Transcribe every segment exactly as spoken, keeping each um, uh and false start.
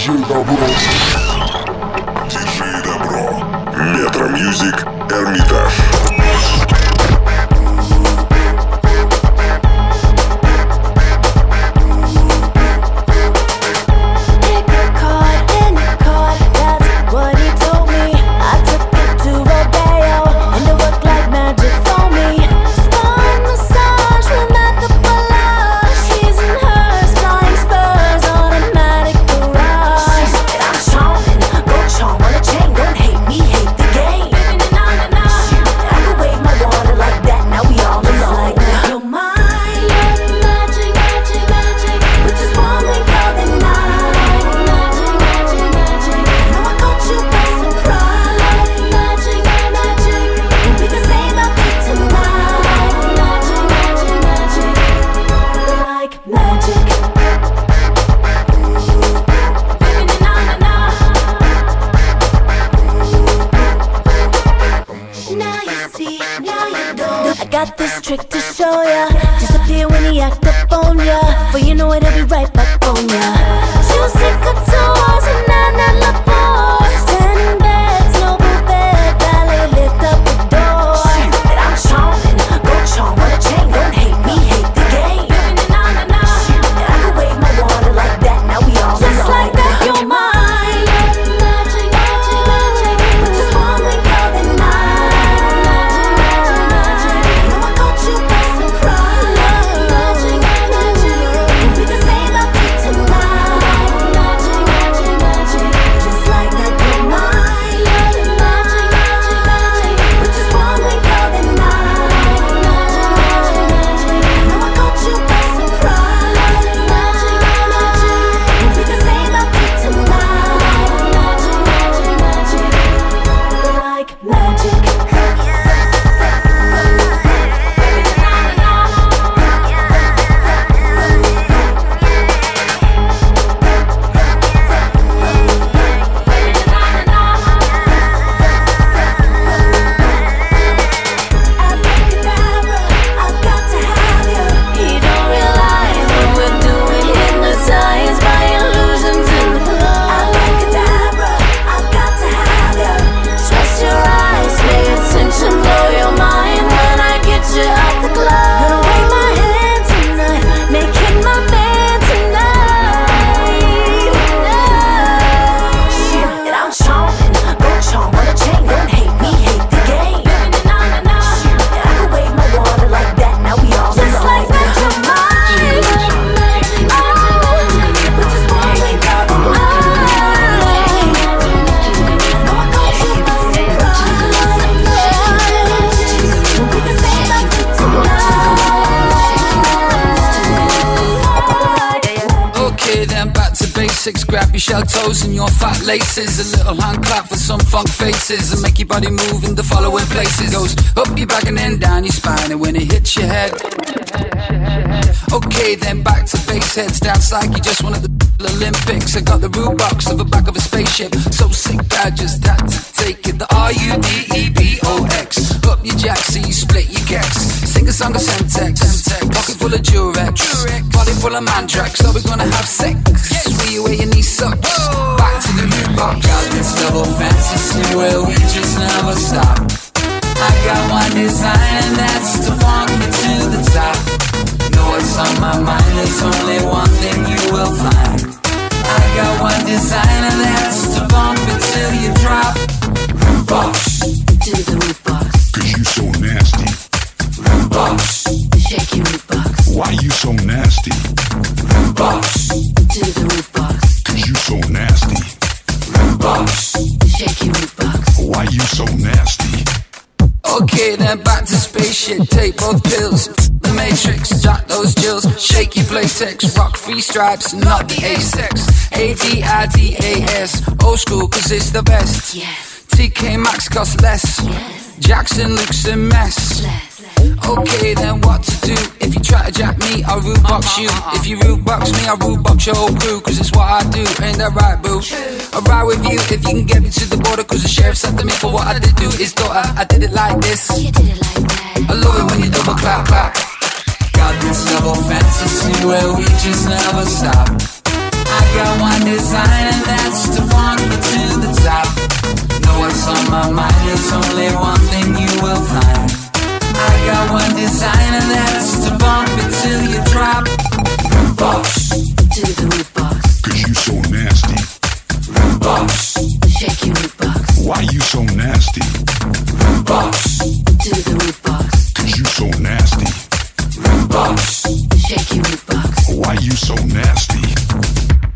диджей Добро. диджей Добро. Метро Мьюзик, Эрмитаж. Got this trick to show ya. Disappear when he act up on ya. For you know it, he'll be right back on ya. Juicy couture and nana la pose. Standing beds, no buffet, ballet, lift up the door. That I'm charming, go charm on a chain. Don't hate me, hate the game. That I can wave my water like that. Now we all just alone. Like that, you're mine. Magic, magic, magic. But just one wink of the night. Grab your shell toes and your fat laces. A little hand clap for some funk faces and make your body move in the following places. Goes up your back and then down your spine, and when it hits your head. Okay, then back to base, heads down like you just won at the Olympics. I got the root box of the back of a spaceship, so sick I just had to take it. The R U D E B O X. Up your jack so you split your gex. Sing a song of Semtex, pocket full of Durex, body full of Mandrax. So we're gonna have sex. Where you where your knee sucks. Back to the root box. Got this double fantasy where we just never stop. I got one design and that's to funk you to the top. Know what's on my mind, there's only one thing you will find. I got one design and that's to bump it till you drop. Root box. To the root box. Cause you so nasty. Root box. Shake your root box. Why you so nasty? Root box. To the root box. Cause you so nasty. Root box. Shake your root box. Why you so nasty? Okay, then back to spaceship. Take both pills. The Matrix, jack those jills. Shake your playtex. Rock three stripes, not the A-sex. A D I D A S. Old school, cause it's the best. Yes. T K Maxx costs less. Yes. Jackson looks a mess. Less. Okay, then what to do? If you try to jack me, I'll root box you. If you root box me, I'll root box your whole crew. Cause it's what I do, ain't that right, boo? I'll ride with you if you can get me to the border. Cause the sheriff said to me for what I did do is daughter. I did it like this. You did it like that. I love it when you double clap, clap. Got this double fantasy where we just never stop. I got one design and that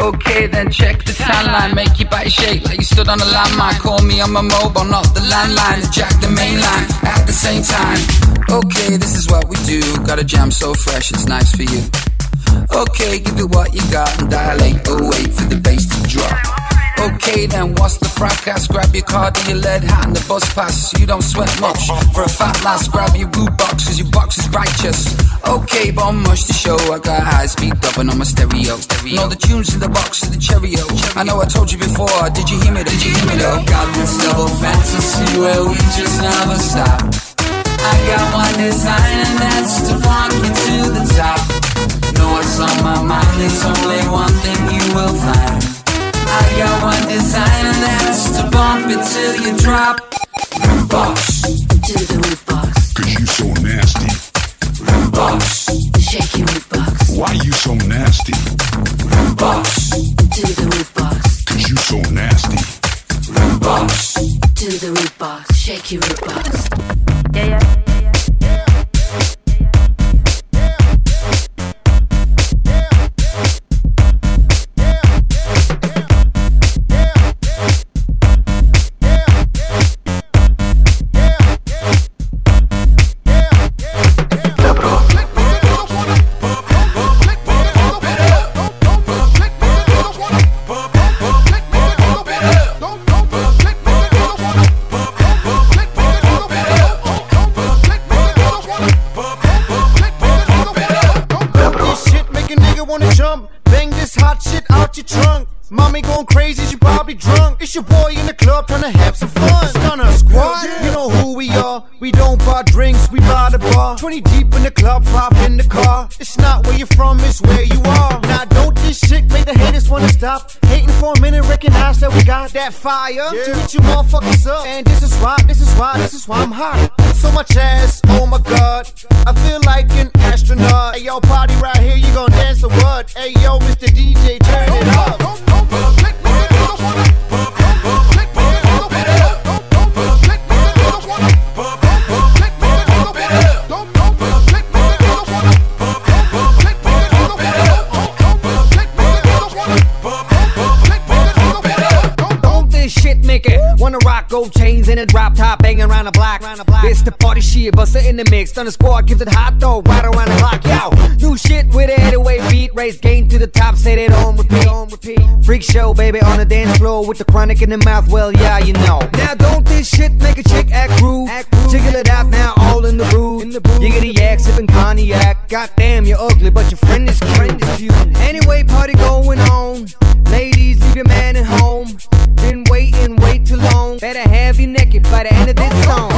Okay, then check the timeline, make your body shake like you stood on a landmine. Call me on my mobile, not the landline, and jack the main line at the same time. Okay, this is what we do. Got a jam so fresh, it's nice for you. Okay, give it what you got and dilate. Oh, wait for the bass to drop. Okay, then what's the fracas? Grab your card and your lead hat and the bus pass. You don't sweat much for a fat lass. Grab your boot box, cause your box is righteous. Okay, but I'm much to show. I got high speed dubbing on my stereo. stereo. Know the tunes in the box of the Cheerio. I know I told you before. Did you hear me? Did you hear me though? Got this double fantasy where we just never stop. I got one design and that's to funk you to the top. Know what's on my mind? There's only one thing you will find. I got one design and that's to bump it till you drop. Roof box to the roof box. Cause you so nasty. Roof box, shake your roof box. Why you so nasty? Roof box to the roof box. Cause you so nasty. Roof box to the roof box. Shake your roof box. Yeah, yeah. It's your boy in the club trying to have some fun. Stunner Squad, yeah. You know who we are. We don't buy drinks, we buy the bar. Twenty deep in the club, five in the car. It's not where you're from, it's where you are. Now don't this shit make the haters wanna stop hating for a minute, recognize that we got that fire, yeah. To hit you motherfuckers up. And this is why, this is why, this is why I'm hot. So much ass, oh my god, I feel like an astronaut. Hey yo, party right here, you gon' dance or what? Hey yo, Mister D J, turn it up. Wanna rock gold chains in a drop top, banging around the block. It's the party shit, bust it in the mix. Thunder Squad gives it hot though, right around the clock. Yo, new shit with a headaway beat, raise game to the top, set it on repeat. Freak show, baby, on the dance floor with the chronic in the mouth. Well, yeah, you know. Now don't this shit make a chick act rude? Jiggle it out now, all in the booth. You get a yak, sipping cognac. Goddamn, you're ugly, but your friend is cute. Anyway, party going on. Ladies, leave your man at home. Been waiting, wait too long. Better have you naked by the end of this song.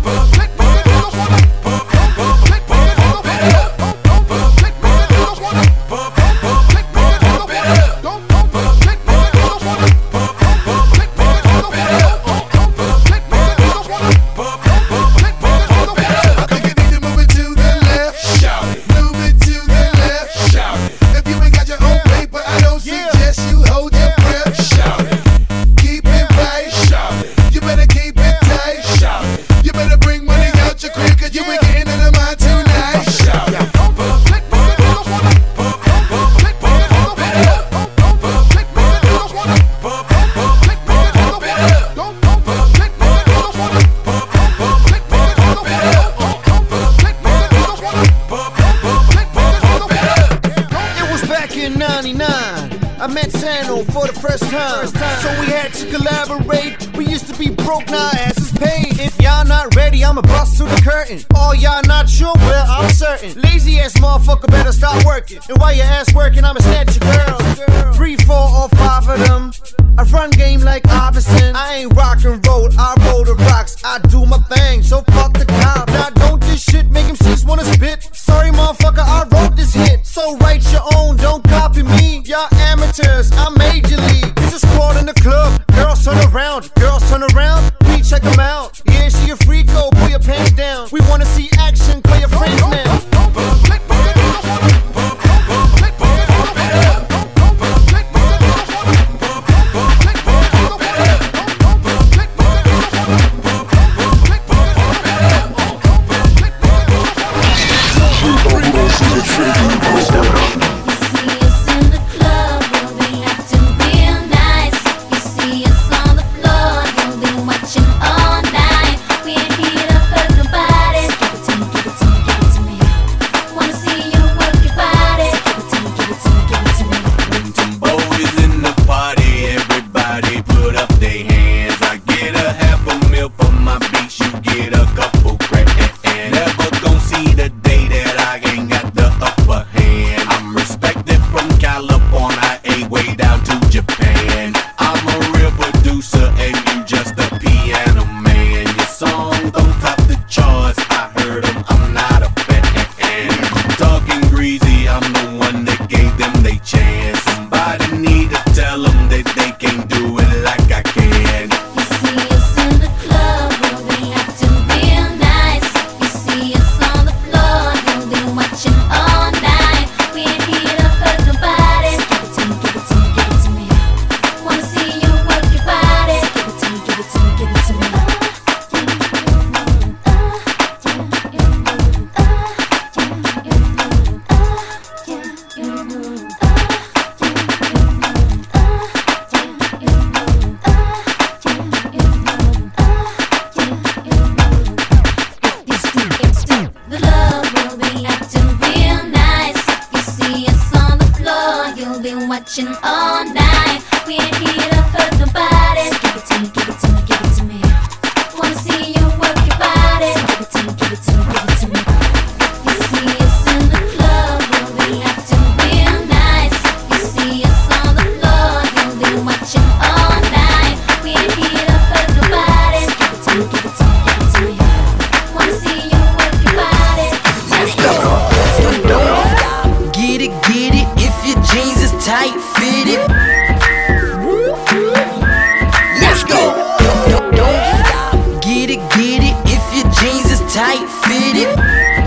I met Sano for the first time, so we had to collaborate. We used to be broke, now asses paid. If y'all not ready, I'ma bust through the curtain. All y'all not sure, well, I'm certain. Lazy ass motherfucker better start working. And while your ass working, I'ma snatch your girl. Three, four, or five of them. I run game like Iverson. I ain't rock and roll, I roll the rocks. I do my thing, so fuck the cop. Now don't this shit make M Cs wanna spit. Sorry motherfucker, I wrote this hit. So write your own, don't copy me. Y'all amateurs, I'm major league. This is squad in the club. Girls turn around, girls turn around. We check them out. Yeah, she a freak, go pull your pants down. We wanna see action, call your friends now. up on I eight way down to Japan. I'm a real producer and you just a piano man. Your songs don't top the charts, I heard them, I'm not a fan. Talking greasy, I'm the one that gave them they chance. Somebody need to tell them that they can't do it like I can. You see us in the club, we'll be acting real nice. You see us on the floor, you'll be watching all night. We ain't here to hurt nobody. Give it to me, give it to me, give it to me. Wanna see you work your body. Give it to me, give it to me, give it to me. The love will be acting real nice. If you see us on the floor, you'll be watching all night. We ain't here to hurt nobody. Give it to me, give it to me, give it to me. Wanna see you work your body. Give it to me, give it to me, give it to me. You see us in the club, we'll be acting real nice. You see us on the floor, you'll be watching all night. We ain't here to hurt nobody. Give it to me, give it to me, give it to me. Wanna see you work your body. Get it, get it, if your jeans is tight, fit it. Let's go. Don't, don't stop. Get it, get it, if your jeans is tight, fit it.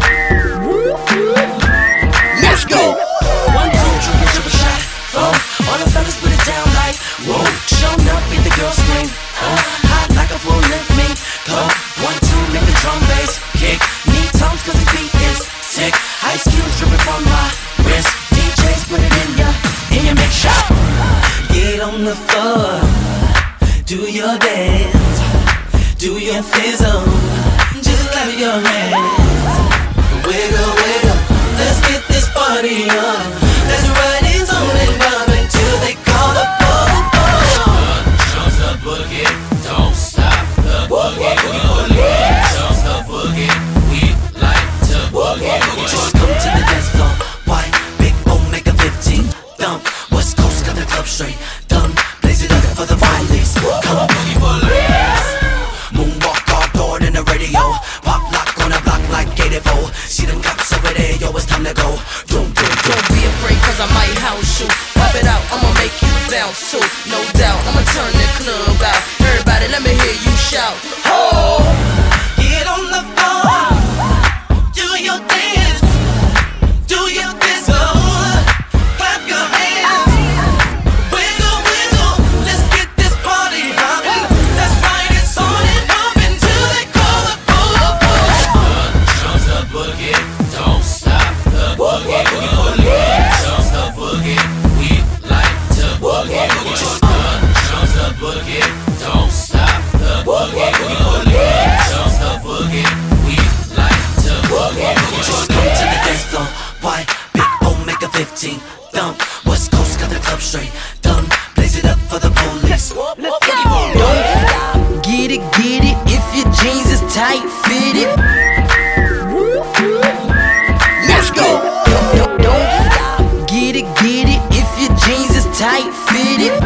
Let's go. One, two, triple, triple shot. Oh, all the fellas put it down like whoa. Showing up, make the girls scream. Oh, hot like a full length me. Go. One, two, make the drum bass kick. Need tones cause the beat is sick. Ice cubes dripping from my wrist. D Js put it in ya, in your mix shop. Get on the floor, do your dance, do your fizzle. Just clap your hands, wiggle, wiggle. Let's get this party on. Let's ride it on and vibe until they call the police. Jumps the boogie, don't stop the boogie. Boogie, jumps the boogie, we like to boogie. Just come to the dance floor, white, big O, make a fifteen. Dump, West Coast got the club straight. Dumb, blaze it up for the violence. Come on, boogie police. Moonwalk hardcore in the radio. Pop lock on a block like eighty-four. See them cops over there, yo, it's time to go. Don't, don't, Don't be afraid cause I might house you. Pop it out, I'ma make you bounce too. No doubt, I'ma turn the club out. Everybody let me hear you shout. Oh, get on the floor, do your dance, do your disco. Clap your hands, wiggle, wiggle. Let's get this party poppin'. Let's ride it on and up until they call the police. Jumps the boogie, don't stop the boogie. Boogie police. Jumps the boogie, we like to boogie. Jumps the boogie, don't stop the boogie. Boogie police. Jumps the boogie, we like to boogie. Just come to the dance floor, white, big O, make a fifteen. Dump, West Coast got the club straight. Dumb, blaze it up for the police. Don't stop. Get it, get it, if your jeans is tight, fit it. Let's go. Don't, don't stop. Get it, get it, if your jeans is tight, fit it.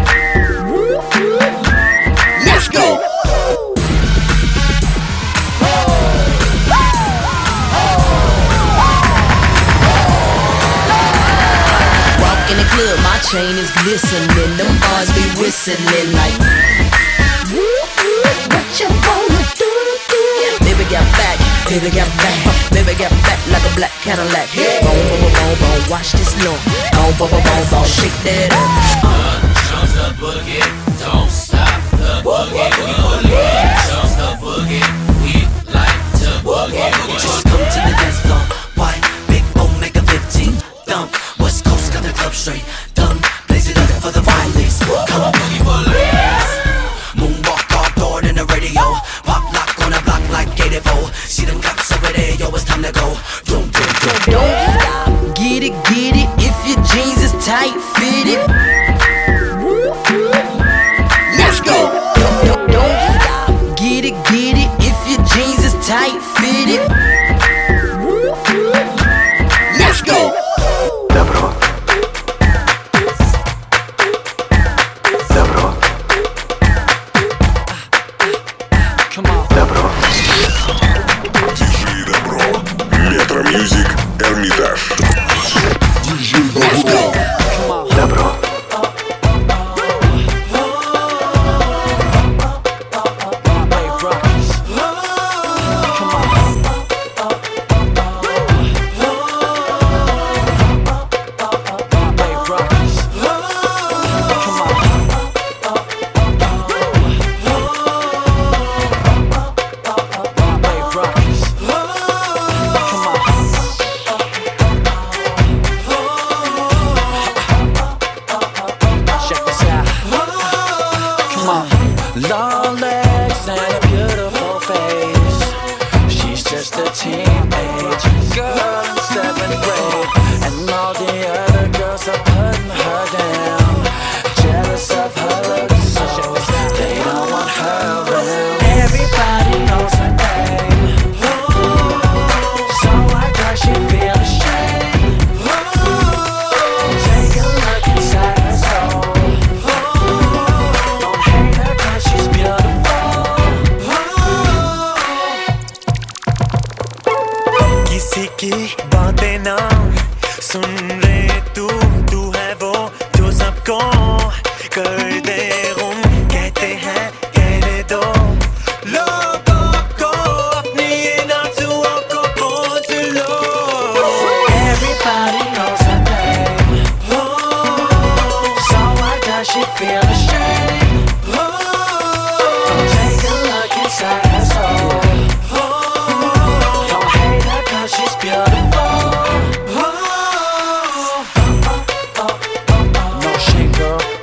Let's go. In the club, my chain is glistening. Them bars be whistling like. What you wanna do, do? Baby got fat, baby got fat, baby got fat like a black Cadillac. Boom, boom, boom, boom, boom, watch this long. Boom, boom, boom, boom, boom, shake that up. Uh, jumps the boogie, don't stop the boogie. Boogie police, jumps the boogie, we like to boogie. Just come to the dance floor, white, big O, make a fifteen. Dump, West Coast got the club straight. Dumb, blaze it up for the violence. Come on, boogie police. Moonwalk hardcore in the radio. Pop lock on a block like eighty-four. See them cops over there, yo, it's time to go. Don't, don't, don't, Don't stop. Get it, get it, if your jeans is tight, fit it. Let's go. Don't, don't stop. Get it, get it, if your jeans is tight, fit it. Let's go. Добро.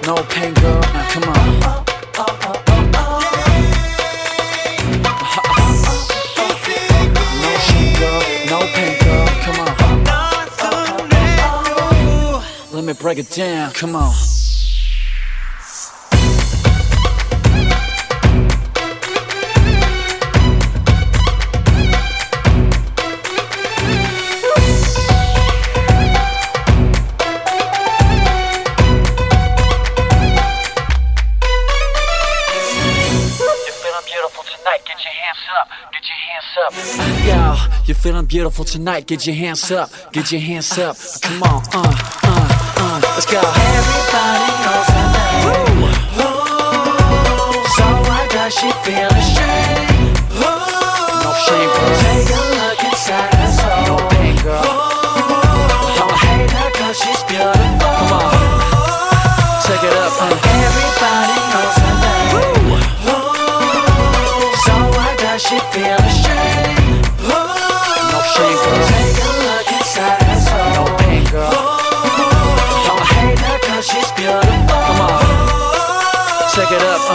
no pain, girl. Now come on. No shame, girl. No pain, girl. Come on. Let me break it down. Come on. Yo, you're feeling beautiful tonight. Get your hands up, get your hands up. Come on, uh, uh, uh, let's go. Everybody knows her name. Ooh, so why does she feel ashamed? Ooh, No shame, girl. take a look inside her soul. No pain, girl. Ooh, don't hate her 'cause she's beautiful. Come on, take it up, uh. Everybody knows her name. Ooh, so why does she feel ashamed? Ooh, No shame, girl. take a look inside her soul. No pain, girl. Don't hate her 'cause she's beautiful. Come on, take it up, uh.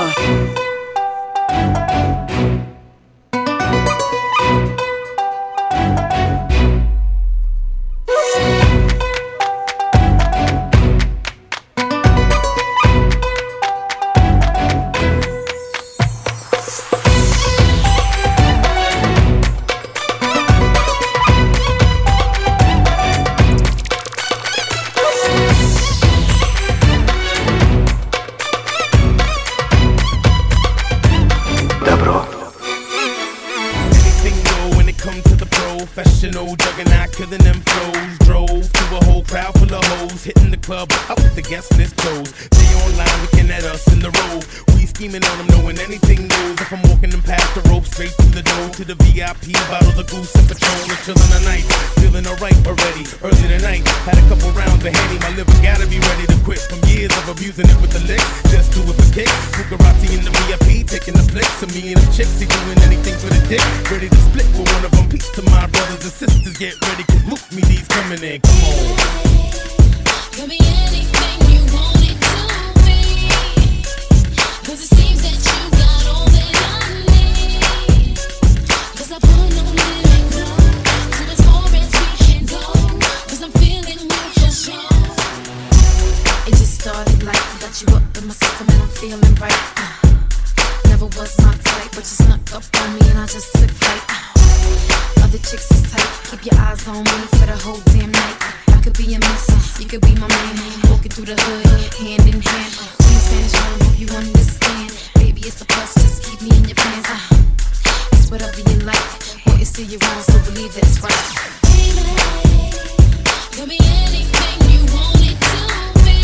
Anything new when it comes to the professional juggernaut, killing them flows. Drove to a whole crowd full of hoes, hitting the club up with the guest list closed. They online looking at us in the road. We scheming on them, knowing anything knows. If I'm walking them past the rope, straight through the door to the V I P, bottles of goose and Patron, and chilling the night, feeling alright already. Early tonight, had a couple rounds of Henny. My liver gotta be ready to quit from years of abusing it with the lick. Just do it for kicks. Buccarati in the V I P, taking the flicks. And me and them chicks, they doing anything for the dick. Ready to split with one of them. Peace to my brothers and sisters, get ready, cause look me, these coming in. Come on. Could be anything you want it to be. 'Cause it seems that you got all that I need. 'Cause I put no limit to as far as we can go. 'Cause I'm feeling you for sure. It just started like I got you up in my system and I'm feeling right. Uh, never was my type, but you snuck up on me and I just took flight. Uh, other chicks is tight, keep your eyes on me for the whole damn night. I could be a missus, you could be my man. Walking through the hood, hand in hand. Queen Spanish, I hope you understand. Baby, it's a plus, just keep me in your plans. Uh, it's whatever you like, want you see you wrong, so believe that it's right. Baby, could be anything you want it to be.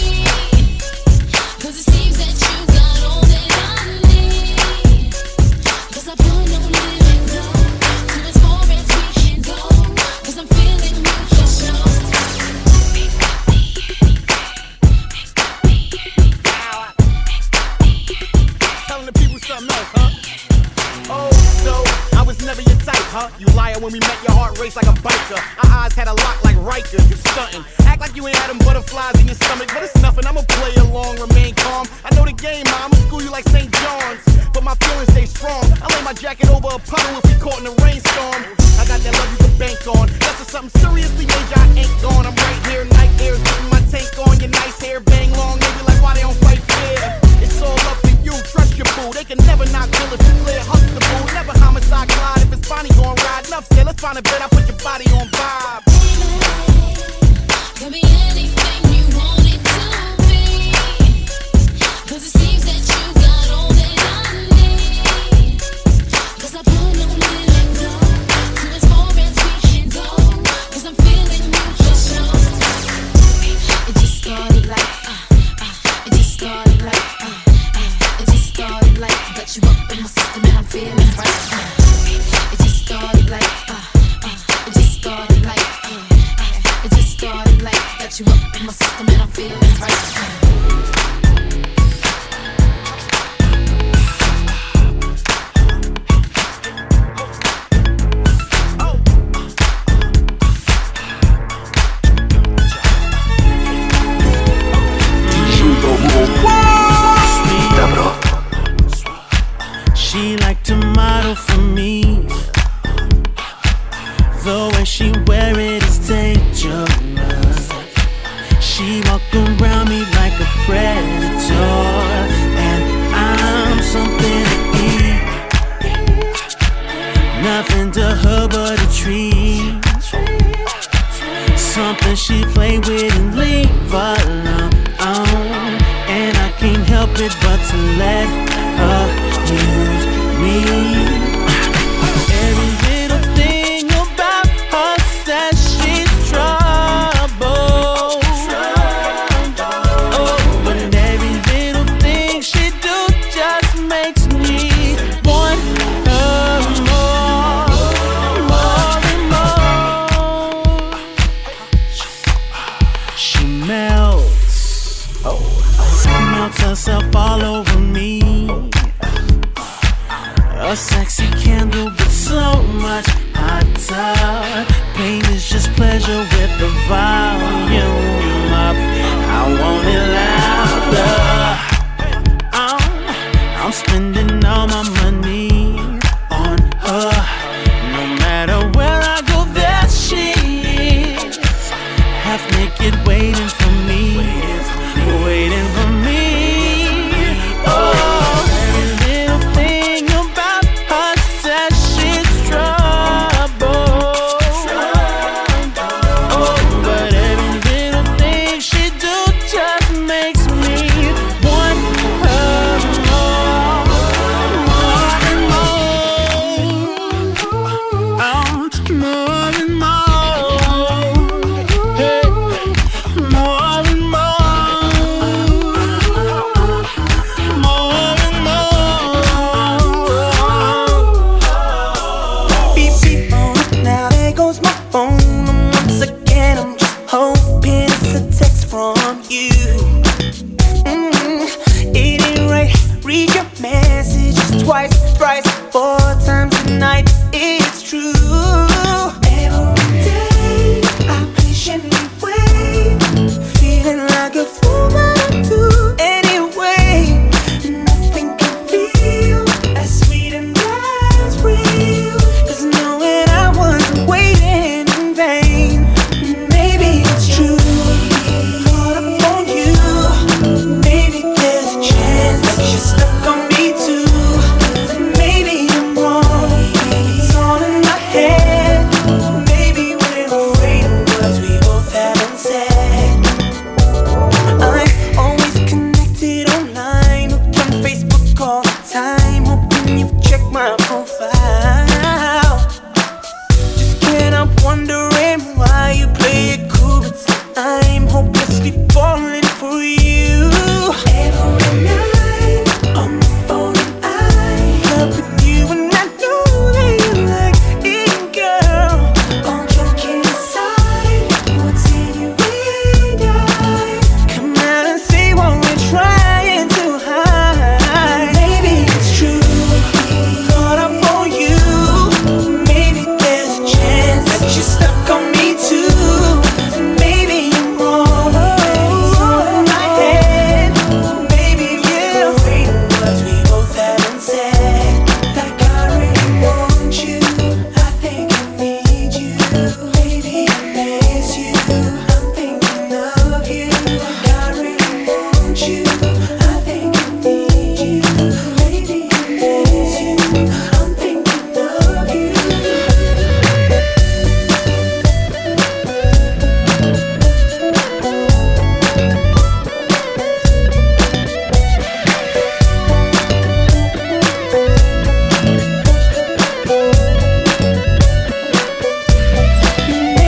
'Cause it seems that you got all that I need. 'Cause I put no limit to as far as we can go. 'Cause I'm feeling you for sure. Telling the people something else, huh? Oh, so I was never your type, huh? You liar, when we met, your heart raced like a biker. Our eyes had a lock like Riker, you stuntin'. Act like you ain't had them butterflies in your stomach, but it's nothing, I'ma play along, remain calm. I know the game, ma, I'ma school you like Saint John's. But my feelings stay strong. I lay my jacket over a puddle if we caught in a rainstorm. I got that love you can bank on. That's for something seriously major, I ain't gone. I'm right here, night airs, getting my tank on. Your nice hair, bang long, maybe like why they don't fight fair. It's all up to you, trust your boo. They can never knock till if you clear, hustle the boo. Never homicide Clyde if it's Bonnie gon' ride. Enough said, let's find a bed, I put your body on vibe. Could be anything you want it to be. 'Cause it seems that you got all that I need. 'Cause I put no limit to as far as we can go. 'Cause I'm feeling you for sure. It just started like, uh, uh, it just started like, uh, uh, it just started like, got you up in my system and I'm feeling right. Uh, it just started like, uh, uh, it just started like, uh, uh, it just started like, got you up in my system and I'm feeling right. Uh, D J Darude. around me like a predator, and I'm something to eat. Nothing to her but a treat. Something she play with and leave alone. And I can't help it but to let her use me. Every little thing about her says she's trouble. Oh, but every little thing she do just makes me want her more, more and more. She melts, oh, melts herself all over me. A sexy candle, but so much hotter. Pain is just pleasure with the volume up. I want it louder. I'm, I'm spending all my money on her. No matter where I go, there she is. Half naked, waiting for me, waiting for me. Oh.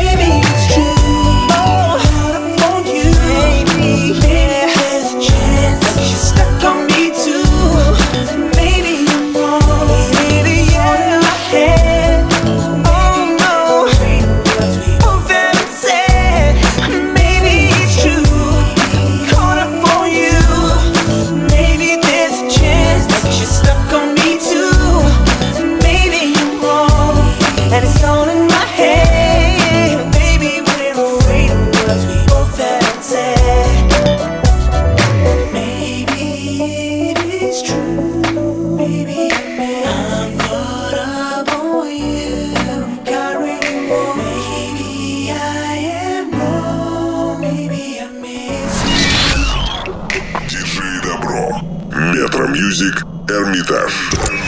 Chance Music Hermitage.